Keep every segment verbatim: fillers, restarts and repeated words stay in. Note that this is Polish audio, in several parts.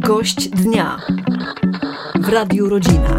Gość dnia w Radiu Rodzina.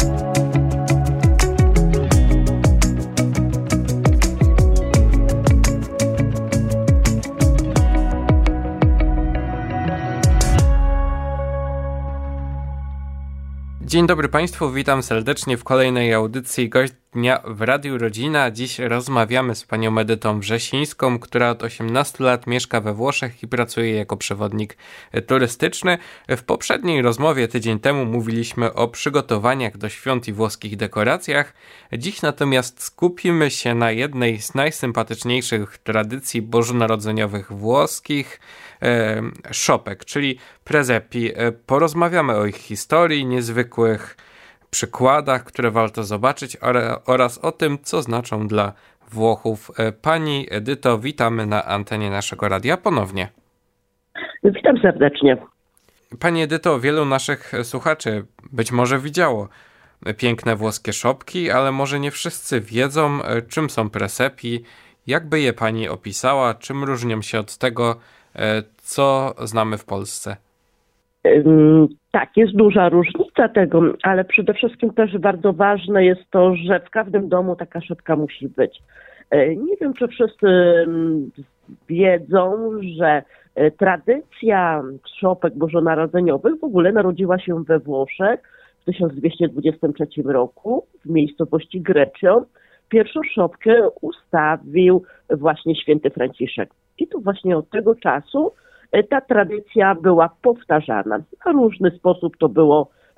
Dzień dobry Państwu, witam serdecznie w kolejnej audycji Gość Dnia w Radiu Rodzina. Dziś rozmawiamy z panią Edytą Wrzesińską, która od osiemnastu lat mieszka we Włoszech i pracuje jako przewodnik turystyczny. W poprzedniej rozmowie tydzień temu mówiliśmy o przygotowaniach do świąt i włoskich dekoracjach. Dziś natomiast skupimy się na jednej z najsympatyczniejszych tradycji bożonarodzeniowych włoskich, e, szopek, czyli presepi. Porozmawiamy o ich historii, niezwykłych przykładach, które warto zobaczyć oraz o tym, co znaczą dla Włochów. Pani Edyto, witamy na antenie naszego radia ponownie. Witam serdecznie. Pani Edyto, wielu naszych słuchaczy być może widziało piękne włoskie szopki, ale może nie wszyscy wiedzą, czym są presepi. Jak by je pani opisała? Czym różnią się od tego, co znamy w Polsce? Tak, jest duża różnica tego, ale przede wszystkim też bardzo ważne jest to, że w każdym domu taka szopka musi być. Nie wiem, czy wszyscy wiedzą, że tradycja szopek bożonarodzeniowych w ogóle narodziła się we Włoszech w tysiąc dwieście dwudziestym trzecim roku w miejscowości Greccio. Pierwszą szopkę ustawił właśnie święty Franciszek. I tu właśnie od tego czasu ta tradycja była powtarzana. W różny sposób to było e,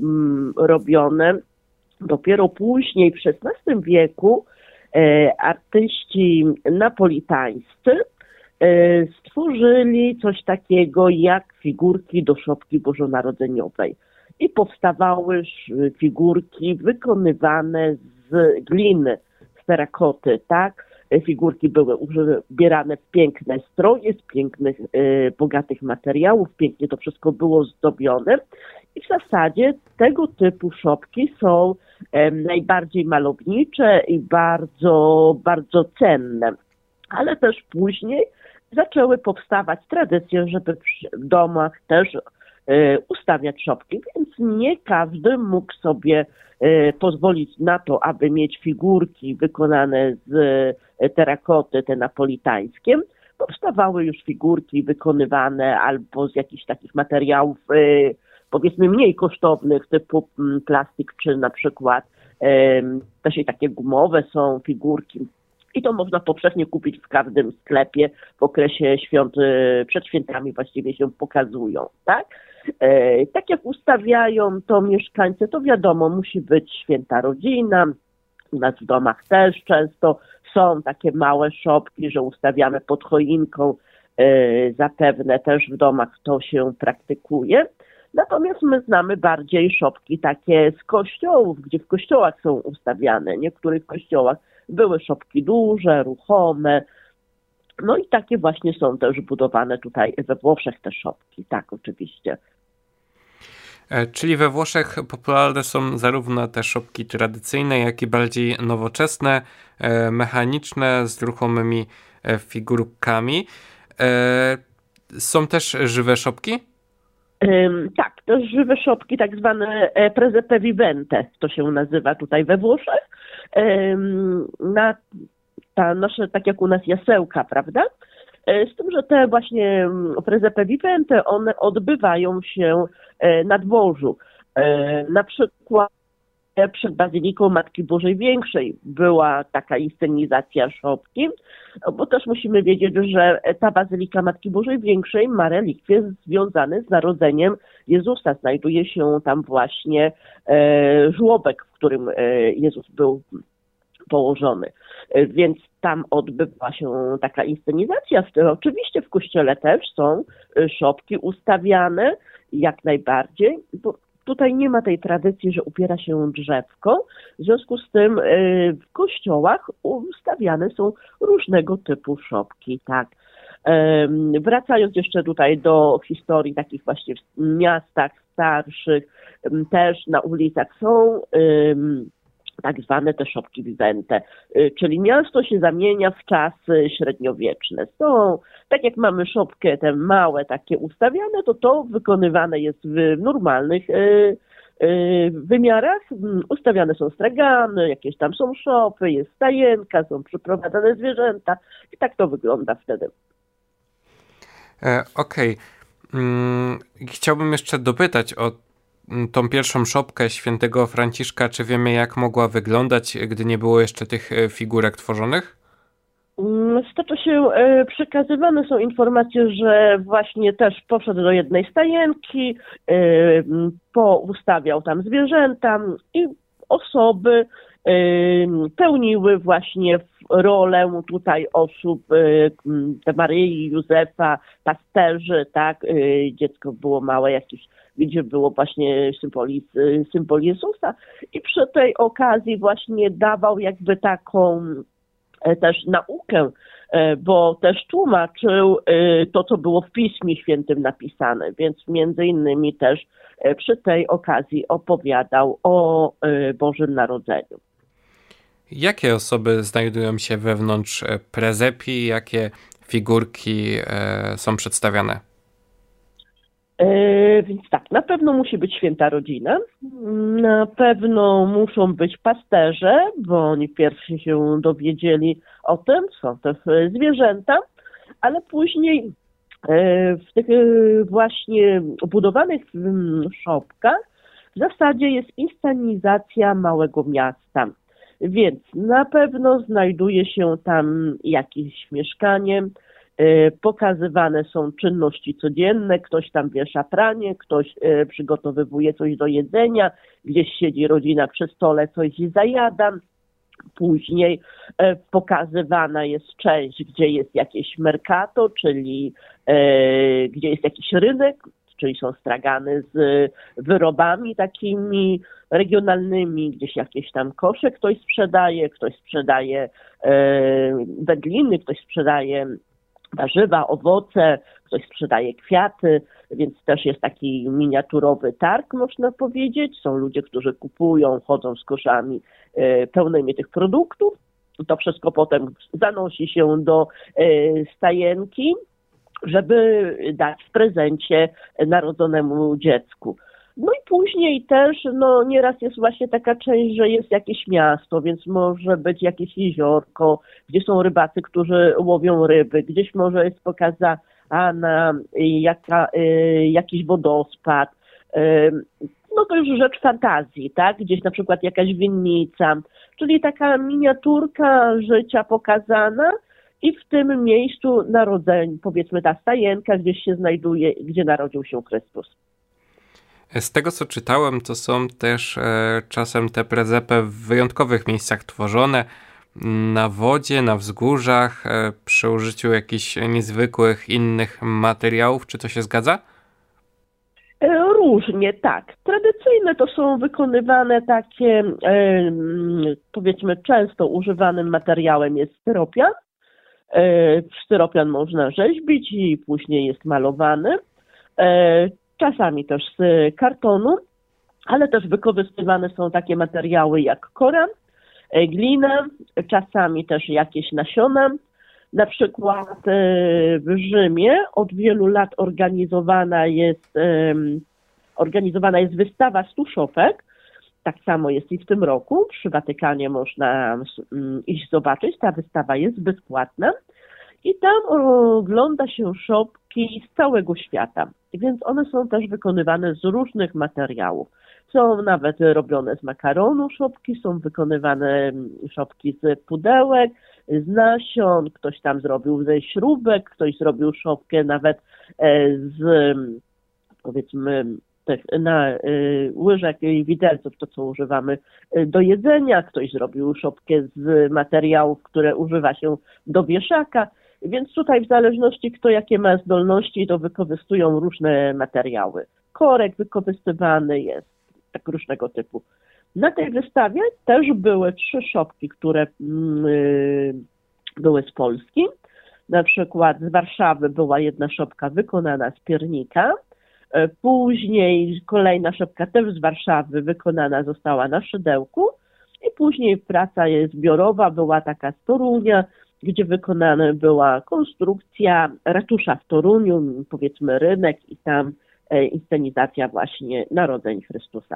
m, robione. Dopiero później, w szesnastym wieku, e, artyści napolitańscy e, stworzyli coś takiego jak figurki do szopki bożonarodzeniowej. I powstawały figurki wykonywane z gliny, z terakoty, tak? Figurki były ubierane w piękne stroje, z pięknych, y, bogatych materiałów, pięknie to wszystko było zdobione i w zasadzie tego typu szopki są y, najbardziej malownicze i bardzo, bardzo cenne. Ale też później zaczęły powstawać tradycje, żeby w domach też y, ustawiać szopki, więc nie każdy mógł sobie y, pozwolić na to, aby mieć figurki wykonane z terakoty, te napolitańskie. Powstawały już figurki wykonywane albo z jakichś takich materiałów y, powiedzmy mniej kosztownych, typu y, plastik, czy na przykład y, też i takie gumowe są figurki. I to można powszechnie kupić w każdym sklepie w okresie świąt, y, przed świętami właściwie się pokazują, tak? Y, tak jak ustawiają to mieszkańcy, to wiadomo, musi być święta rodzina. U nas w domach też często są takie małe szopki, że ustawiamy pod choinką, yy, zapewne też w domach to się praktykuje. Natomiast my znamy bardziej szopki takie z kościołów, gdzie w kościołach są ustawiane. W niektórych kościołach były szopki duże, ruchome. No i takie właśnie są też budowane tutaj we Włoszech te szopki, tak oczywiście. Czyli we Włoszech popularne są zarówno te szopki tradycyjne, jak i bardziej nowoczesne, mechaniczne, z ruchomymi figurkami. Są też żywe szopki? Tak, to żywe szopki, tak zwane presepe vivente, to się nazywa tutaj we Włoszech. Na, ta nasze, tak jak u nas jasełka, prawda? Z tym, że te właśnie presepe vivente, one odbywają się na dworzu. Na przykład przed Bazyliką Matki Bożej Większej była taka inscenizacja szopki, bo też musimy wiedzieć, że ta Bazylika Matki Bożej Większej ma relikwie związane z narodzeniem Jezusa. Znajduje się tam właśnie żłobek, w którym Jezus był położony. Więc tam odbywa się taka inscenizacja. Oczywiście w kościele też są szopki ustawiane, jak najbardziej, bo tutaj nie ma tej tradycji, że upiera się drzewko. W związku z tym w kościołach ustawiane są różnego typu szopki, tak. Wracając jeszcze tutaj do historii takich właśnie w miastach starszych, też na ulicach są tak zwane te szopki vivente, czyli miasto się zamienia w czasy średniowieczne. Są, tak jak mamy szopkę, te małe takie ustawiane, to to wykonywane jest w normalnych wymiarach. Ustawiane są stragany, jakieś tam są szopy, jest stajenka, są przyprowadzane zwierzęta i tak to wygląda wtedy. E, Okej. Okay. Hmm, chciałbym jeszcze dopytać o tą pierwszą szopkę świętego Franciszka. Czy wiemy, jak mogła wyglądać, gdy nie było jeszcze tych figurek tworzonych? Z tego się przekazywane są informacje, że właśnie też poszedł do jednej stajenki, poustawiał tam zwierzęta i osoby pełniły właśnie rolę tutaj osób, te Maryi, Józefa, pasterzy, tak, dziecko było małe jakieś, gdzie było właśnie symbol, symbol Jezusa i przy tej okazji właśnie dawał jakby taką też naukę, bo też tłumaczył to, co było w Piśmie Świętym napisane, więc między innymi też przy tej okazji opowiadał o Bożym Narodzeniu. Jakie osoby znajdują się wewnątrz prezepii? Jakie figurki są przedstawiane? Yy, więc tak, na pewno musi być święta rodzina, na pewno muszą być pasterze, bo oni pierwsi się dowiedzieli o tym, są też zwierzęta, ale później yy, w tych yy, właśnie budowanych szopkach w zasadzie jest inscenizacja małego miasta, więc na pewno znajduje się tam jakieś mieszkanie, pokazywane są czynności codzienne, ktoś tam wiesza pranie, ktoś przygotowywuje coś do jedzenia, gdzieś siedzi rodzina przy stole, coś zajada. Później pokazywana jest część, gdzie jest jakieś mercato, czyli gdzie jest jakiś rynek, czyli są stragany z wyrobami takimi regionalnymi, gdzieś jakieś tam kosze ktoś sprzedaje, ktoś sprzedaje wędliny, ktoś sprzedaje warzywa, owoce, ktoś sprzedaje kwiaty, więc też jest taki miniaturowy targ, można powiedzieć. Są ludzie, którzy kupują, chodzą z koszami e, pełnymi tych produktów. To wszystko potem zanosi się do e, stajenki, żeby dać w prezencie narodzonemu dziecku. No i później też, no nieraz jest właśnie taka część, że jest jakieś miasto, więc może być jakieś jeziorko, gdzie są rybacy, którzy łowią ryby, gdzieś może jest pokazana jaka, jakiś wodospad. No to już rzecz fantazji, tak? Gdzieś na przykład jakaś winnica, czyli taka miniaturka życia pokazana i w tym miejscu narodzeń, powiedzmy ta stajenka gdzieś się znajduje, gdzie narodził się Chrystus. Z tego, co czytałem, to są też e, czasem te prezepy w wyjątkowych miejscach tworzone, na wodzie, na wzgórzach, e, przy użyciu jakichś niezwykłych innych materiałów. Czy to się zgadza? Różnie, tak. Tradycyjne to są wykonywane takie, e, powiedzmy, często używanym materiałem jest styropian. E, styropian można rzeźbić i później jest malowany. E, Czasami też z kartonu, ale też wykorzystywane są takie materiały jak kora, glina, czasami też jakieś nasiona. Na przykład w Rzymie od wielu lat organizowana jest, organizowana jest wystawa stu szopek. Tak samo jest i w tym roku. Przy Watykanie można iść zobaczyć. Ta wystawa jest bezpłatna. I tam ogląda się szopki z całego świata, więc one są też wykonywane z różnych materiałów. Są nawet robione z makaronu szopki, są wykonywane szopki z pudełek, z nasion, ktoś tam zrobił ze śrubek, ktoś zrobił szopkę nawet z, powiedzmy, tych, na y, łyżek i widelców, to co używamy do jedzenia, ktoś zrobił szopkę z materiałów, które używa się do wieszaka. Więc tutaj w zależności kto jakie ma zdolności, to wykorzystują różne materiały. Korek wykorzystywany jest, tak różnego typu. Na tej wystawie też były trzy szopki, które yy, były z Polski. Na przykład z Warszawy była jedna szopka wykonana z piernika. Później kolejna szopka też z Warszawy wykonana została na szydełku. I później praca jest zbiorowa, była taka z Torunia, gdzie wykonana była konstrukcja ratusza w Toruniu, powiedzmy rynek i tam inscenizacja właśnie Narodzeń Chrystusa.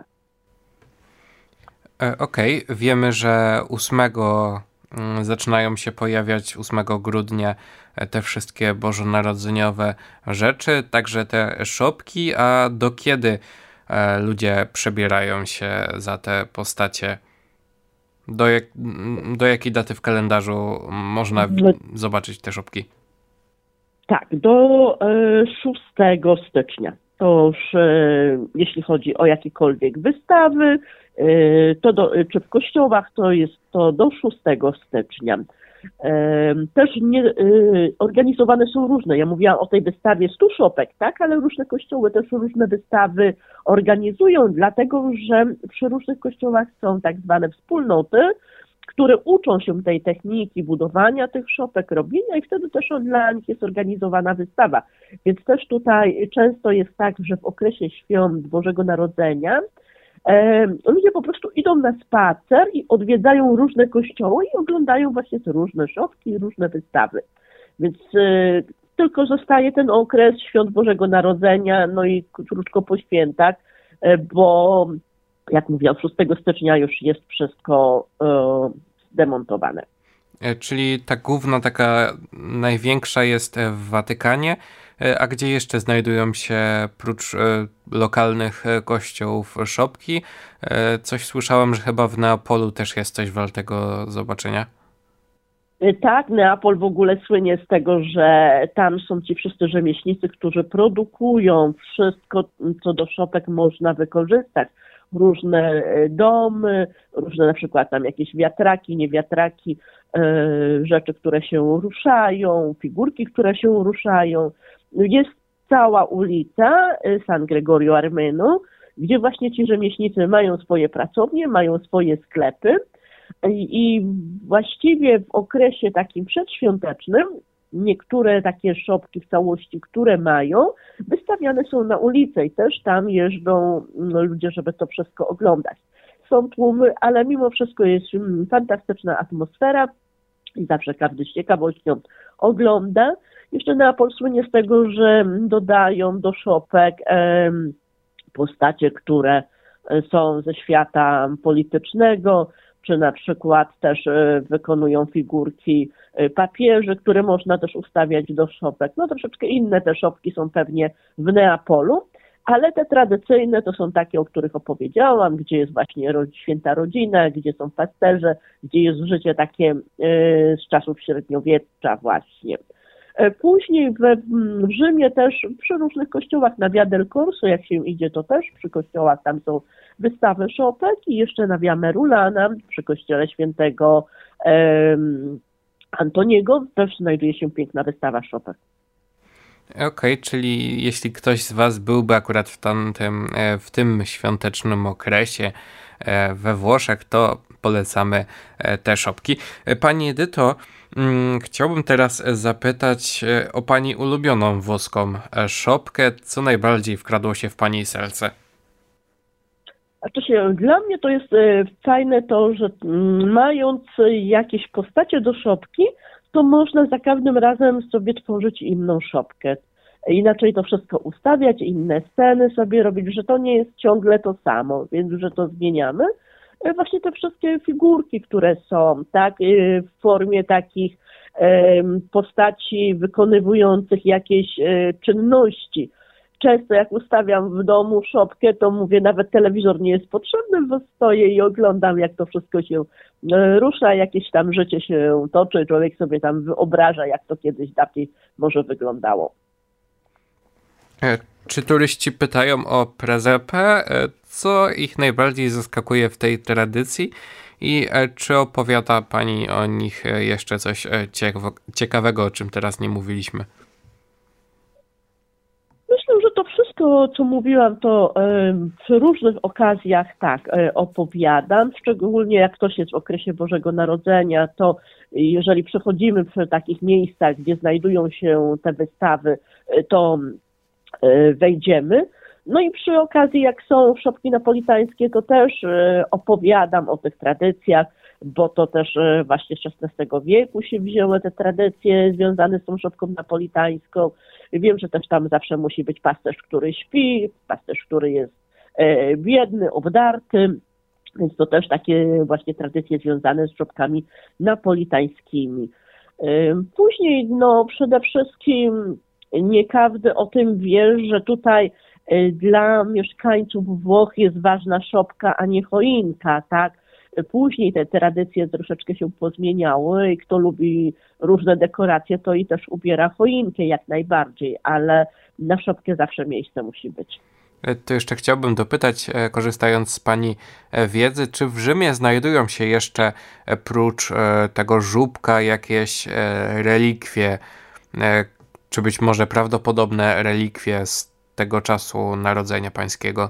Okej, okay. Wiemy, że ósmego zaczynają się pojawiać ósmego grudnia te wszystkie bożonarodzeniowe rzeczy, także te szopki, a do kiedy ludzie przebierają się za te postacie? Do, jak, do jakiej daty w kalendarzu można w, zobaczyć te szopki? Tak, do szóstego stycznia. To już jeśli chodzi o jakiekolwiek wystawy, to do, czy w kościołach, to jest to do szóstego stycznia. Też nie, organizowane są różne, ja mówiłam o tej wystawie stu szopek, tak, ale różne kościoły też różne wystawy organizują, dlatego że przy różnych kościołach są tak zwane wspólnoty, które uczą się tej techniki budowania tych szopek, robienia i wtedy też dla nich jest organizowana wystawa. Więc też tutaj często jest tak, że w okresie świąt Bożego Narodzenia e, ludzie po prostu idą na spacer i odwiedzają różne kościoły i oglądają właśnie te różne szopki i różne wystawy. Więc e, tylko zostaje ten okres świąt Bożego Narodzenia, no i krótko po świętach, e, bo jak mówiłam, szóstego stycznia już jest wszystko e, zdemontowane. Czyli ta główna, taka największa jest w Watykanie, a gdzie jeszcze znajdują się prócz lokalnych kościołów szopki? Coś słyszałem, że chyba w Neapolu też jest coś wartego zobaczenia. Tak, Neapol w ogóle słynie z tego, że tam są ci wszyscy rzemieślnicy, którzy produkują wszystko, co do szopek można wykorzystać. Różne domy, różne na przykład tam jakieś wiatraki, nie wiatraki, rzeczy, które się ruszają, figurki, które się ruszają. Jest cała ulica San Gregorio Armeno, gdzie właśnie ci rzemieślnicy mają swoje pracownie, mają swoje sklepy i właściwie w okresie takim przedświątecznym niektóre takie szopki w całości, które mają, wystawiane są na ulicę i też tam jeżdżą ludzie, żeby to wszystko oglądać. Są tłumy, ale mimo wszystko jest fantastyczna atmosfera i zawsze każdy z ciekawością ogląda. Jeszcze Neapol słynie z tego, że dodają do szopek em, postacie, które są ze świata politycznego, czy na przykład też wykonują figurki papieży, które można też ustawiać do szopek. No troszeczkę inne te szopki są pewnie w Neapolu, ale te tradycyjne to są takie, o których opowiedziałam, gdzie jest właśnie święta rodzina, gdzie są pasterze, gdzie jest życie takie z czasów średniowiecza właśnie. Później we, w Rzymie też przy różnych kościołach na Via del Corso, jak się idzie, to też przy kościołach tam są wystawy szopek i jeszcze na Via Merulana przy kościele świętego um, Antoniego też znajduje się piękna wystawa szopek. Okej, okay, czyli jeśli ktoś z Was byłby akurat w, tamtym, w tym świątecznym okresie we Włoszech, to polecamy te szopki. Pani Edyto, chciałbym teraz zapytać o Pani ulubioną włoską szopkę. Co najbardziej wkradło się w Pani serce? Znaczy, dla mnie to jest fajne to, że mając jakieś postacie do szopki, to można za każdym razem sobie tworzyć inną szopkę. Inaczej to wszystko ustawiać, inne sceny sobie robić, że to nie jest ciągle to samo, więc że to zmieniamy. Właśnie te wszystkie figurki, które są, tak, w formie takich postaci wykonywujących jakieś czynności. Często jak ustawiam w domu szopkę, to mówię, nawet telewizor nie jest potrzebny, bo stoję i oglądam, jak to wszystko się rusza, jakieś tam życie się toczy, człowiek sobie tam wyobraża, jak to kiedyś dawniej może wyglądało. Czy turyści pytają o prezepę? Co ich najbardziej zaskakuje w tej tradycji? I czy opowiada Pani o nich jeszcze coś ciekawego, o czym teraz nie mówiliśmy? Myślę, że to wszystko, co mówiłam, to przy różnych okazjach tak opowiadam, szczególnie jak ktoś jest w okresie Bożego Narodzenia, to jeżeli przechodzimy przy takich miejscach, gdzie znajdują się te wystawy, to wejdziemy. No i przy okazji, jak są szopki napolitańskie, to też e, opowiadam o tych tradycjach, bo to też e, właśnie z szesnastego wieku się wzięły te tradycje związane z tą szopką napolitańską. Wiem, że też tam zawsze musi być pasterz, który śpi, pasterz, który jest e, biedny, obdarty, więc to też takie właśnie tradycje związane z szopkami napolitańskimi. E, później, no przede wszystkim nie każdy o tym wie, że tutaj dla mieszkańców Włoch jest ważna szopka, a nie choinka, tak? Później te tradycje troszeczkę się pozmieniały i kto lubi różne dekoracje, to i też ubiera choinkę jak najbardziej, ale na szopkę zawsze miejsce musi być. To jeszcze chciałbym dopytać, korzystając z Pani wiedzy, czy w Rzymie znajdują się jeszcze prócz tego żubka jakieś relikwie, czy być może prawdopodobne relikwie z tego czasu Narodzenia Pańskiego?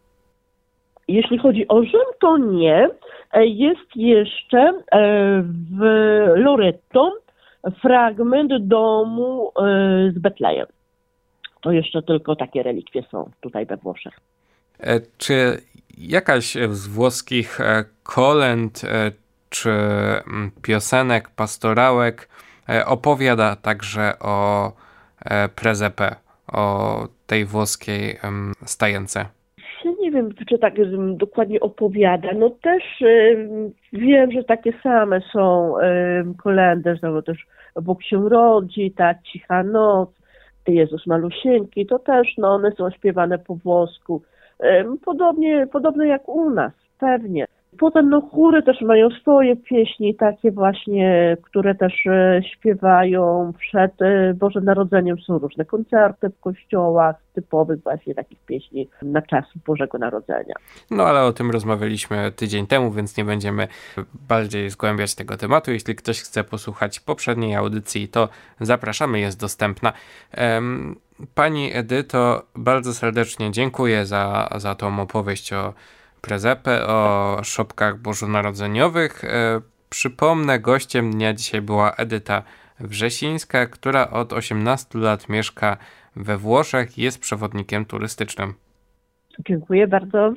Jeśli chodzi o Rzym, to nie. Jest jeszcze w Loreto fragment domu z Betlejem. To jeszcze tylko takie relikwie są tutaj we Włoszech. Czy jakaś z włoskich kolęd czy piosenek, pastorałek opowiada także o presepe, o tej włoskiej stajence? Nie wiem, czy tak dokładnie opowiada. No też wiem, że takie same są kolędy, że też Bóg się rodzi, ta Cicha Noc, Jezus Malusieńki, to też no, one są śpiewane po włosku. Podobnie, podobne jak u nas, pewnie. Potem no chóry też mają swoje pieśni, takie właśnie, które też e, śpiewają przed e, Bożym Narodzeniem. Są różne koncerty w kościołach, typowych właśnie takich pieśni na czas Bożego Narodzenia. No ale o tym rozmawialiśmy tydzień temu, więc nie będziemy bardziej zgłębiać tego tematu. Jeśli ktoś chce posłuchać poprzedniej audycji, to zapraszamy, jest dostępna. Um, Pani Edyto, bardzo serdecznie dziękuję za, za tą opowieść o presepe, o szopkach bożonarodzeniowych. E, przypomnę, gościem dnia dzisiaj była Edyta Wrzesińska, która od osiemnastu lat mieszka we Włoszech i jest przewodnikiem turystycznym. Dziękuję bardzo.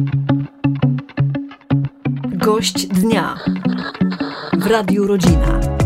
Gość dnia w Radiu Rodzina.